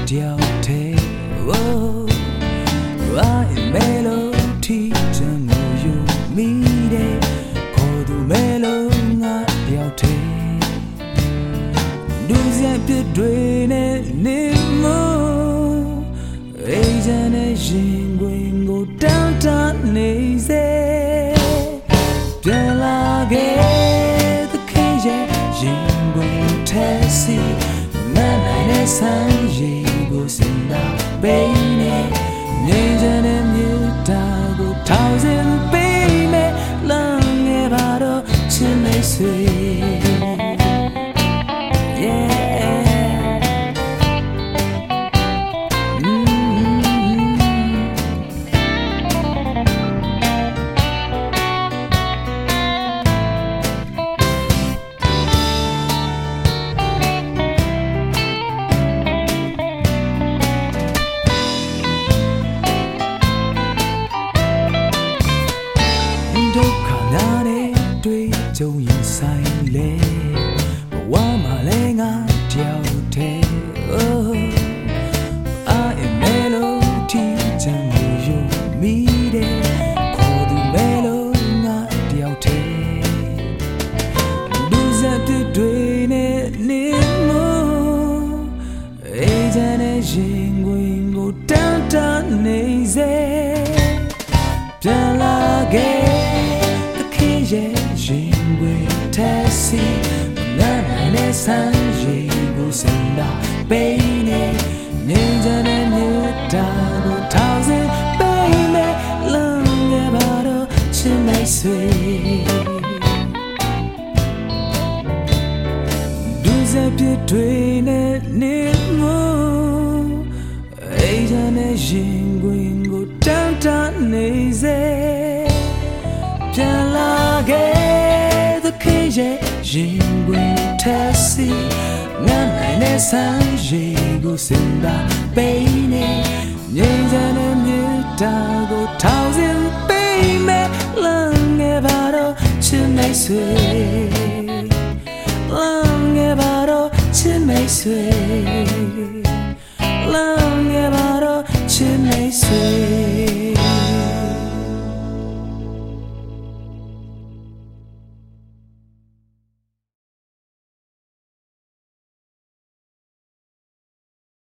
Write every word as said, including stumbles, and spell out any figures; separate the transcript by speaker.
Speaker 1: တယောက်တည်း oh I melody ချမ်းကိုယူမိတယ်ခေါ်သူမဲလုံးငါတယောက်တည်းဒုစရပြစ်တွေနဲ့နေမို့အေးချမ်းတဲ့ရင်ခွင်ကိုတောင်းတနေစေပြန်လာခဲ့သခင်ရဲ့ရင်ခွင်ထဲစီမနိုင်တဲ့ဆန်းရည်ကိုစင်တာပေးနေငြိမ်းချမ်းတဲ့မြေတာကိုထောင်စင်ပေးမယ်လမ်းငယ်ပါတော့ချစ်မိတ်ဆွေ ဒုက္ခများနဲ့တွေ့ကြုံရင်ဆိုင်လေဘဝမှာလည်းငါတယောက်တည်း oh I am melody ချမ်းကိုယူမိတယ်ခေါ်သူမဲလုံးငါတယောက်တည်းဒုစရပြစ်တွေနဲ့နေမို့အေးချမ်းတဲ့ရင်ခွင်ကိုတန်းတန်းနေစေပြန်လာခဲ့ရဲ့ရင်ခွင်ထဲစီမနိုင်တဲ့ဆန်းရည်ကိုစင်တာပေးနေငြိမ်းချမ်းတဲ့မြေတာကိုထောင်စင်ပေးမယ်လမ်းငယ်ပါတော့ချစ်မိတ်ဆွေဒုစရပြစ်တွေနဲ့နေမို့အေးချမ်းတဲ့ရင်ခွင်ကိုတန်းတန်းနေစေပြန်လာခဲ့သခင်ရဲ့ရင်ခွင်ထဲစီငါနိုင်တဲ့ဆန်းရည်ကိုစင်တာပေးနေငြိမ်းချမ်းတဲ့မြေတာကိုထောင်စင်ပေးမယ်လမ်းငယ်ပါတော့ချစ်မိတ်ဆွေလမ်းငယ်ပါတော့ချစ်မိတ်ဆွေလမ်းငယ်